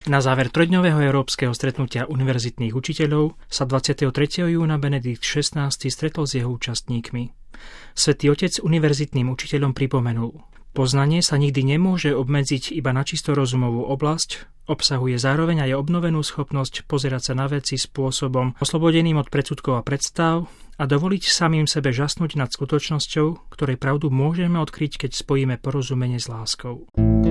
Na záver trojdňového európskeho stretnutia univerzitných učiteľov sa 23. júna Benedikt XVI stretol s jeho účastníkmi. Svätý Otec univerzitným učiteľom pripomenul: poznanie sa nikdy nemôže obmedziť iba na čisto rozumovú oblasť, obsahuje zároveň aj obnovenú schopnosť pozerať sa na veci spôsobom oslobodeným od predsudkov a predstav a dovoliť samým sebe žasnúť nad skutočnosťou, ktorej pravdu môžeme odkryť, keď spojíme porozumenie s láskou.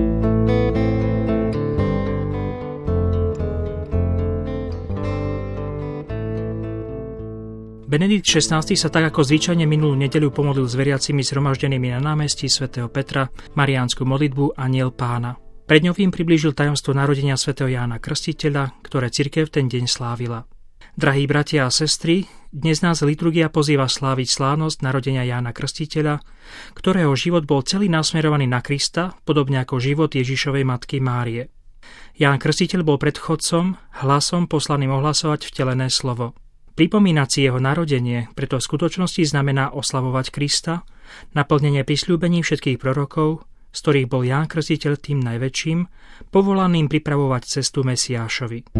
Benedikt XVI sa tak ako zvyčajne minulú nedeľu pomodlil s veriacimi zhromaždenými na námestí svätého Petra mariánsku modlitbu Anjel Pána. Pred ňou im priblížil tajomstvo narodenia svätého Jána Krstiteľa, ktoré cirkev ten deň slávila. Drahí bratia a sestry, dnes nás liturgia pozýva sláviť slávnosť narodenia Jána Krstiteľa, ktorého život bol celý nasmerovaný na Krista, podobne ako život Ježišovej matky Márie. Ján Krstiteľ bol predchodcom, hlasom poslaným ohlasovať vtelené slovo. Pripomínať si jeho narodenie preto v skutočnosti znamená oslavovať Krista, naplnenie prisľúbení všetkých prorokov, z ktorých bol Ján Krstiteľ tým najväčším, povolaným pripravovať cestu Mesiášovi.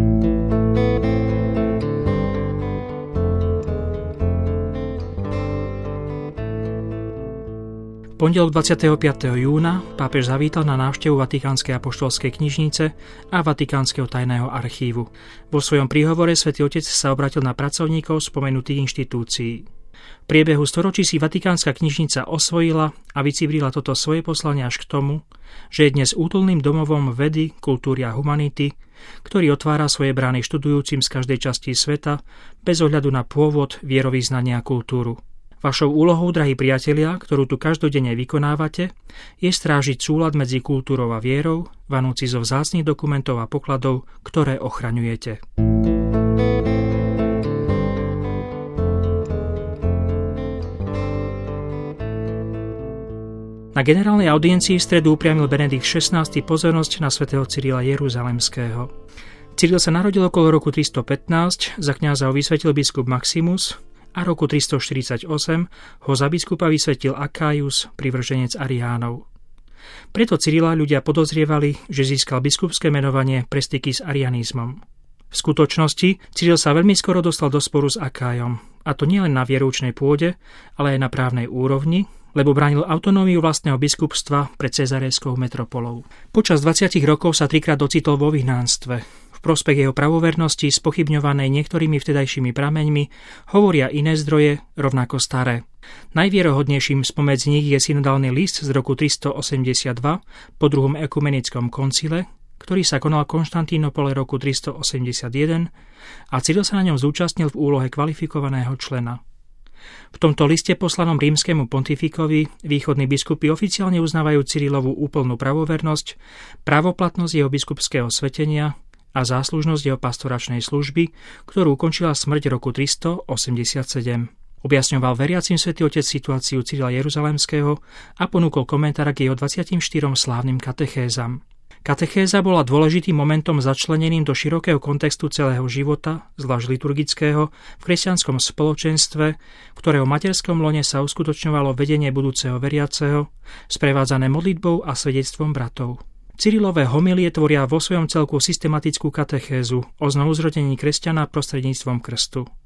Pondelok 25. júna pápež zavítal na návštevu Vatikánskej apoštolskej knižnice a Vatikánskeho tajného archívu. Vo svojom príhovore Svätý Otec sa obratil na pracovníkov spomenutých inštitúcií. V priebehu storočí si Vatikánska knižnica osvojila a vycibrila toto svoje poslanie až k tomu, že je dnes útulným domovom vedy, kultúry a humanity, ktorý otvára svoje brány študujúcim z každej časti sveta bez ohľadu na pôvod, vierovyznanie a kultúru. Vašou úlohou, drahí priatelia, ktorú tu každodenne vykonávate, je strážiť súlad medzi kultúrou a vierou, vanúci zo vzácnych dokumentov a pokladov, ktoré ochraňujete. Na generálnej audiencii v stredu upriamil Benedikt XVI pozornosť na svätého Cyrila Jeruzalemského. Cyril sa narodil okolo roku 315, za kňaza ho vysvetil biskup Maximus a roku 348 ho za biskupa vysvetil Akájus, privrženec Ariánov. Preto Cyrila ľudia podozrievali, že získal biskupské menovanie pre styky s arianizmom. V skutočnosti Cyril sa veľmi skoro dostal do sporu s Akájom, a to nielen na vieroučnej pôde, ale aj na právnej úrovni, lebo bránil autonómiu vlastného biskupstva pred cezarejskou metropolou. Počas 20 rokov sa trikrát ocitol vo vyhnánstve. V prospech jeho pravovernosti, spochybňovanej niektorými vtedajšími prameňmi, hovoria iné zdroje, rovnako staré. Najvierohodnejším spomedzi nich je synodálny list z roku 382 po druhom ekumenickom koncile, ktorý sa konal v Konštantínopole roku 381 a Cyril sa na ňom zúčastnil v úlohe kvalifikovaného člena. V tomto liste poslanom rímskemu pontifikovi východní biskupy oficiálne uznávajú Cyrilovú úplnú pravovernosť, právoplatnosť jeho biskupského svetenia a záslužnosť jeho pastoračnej služby, ktorú ukončila smrť roku 387. Objasňoval veriacim Svätý Otec situáciu Cyrila Jeruzalemského a ponúkol komentár k jeho 24 slávnym katechézam. Katechéza bola dôležitým momentom začleneným do širokého kontextu celého života, zvlášť liturgického, v kresťanskom spoločenstve, v ktorého materskom lone sa uskutočňovalo vedenie budúceho veriaceho, sprevádzané modlitbou a svedectvom bratov. Cyrilové homilie tvoria vo svojom celku systematickú katechézu o znovuzrodení kresťana prostredníctvom krstu.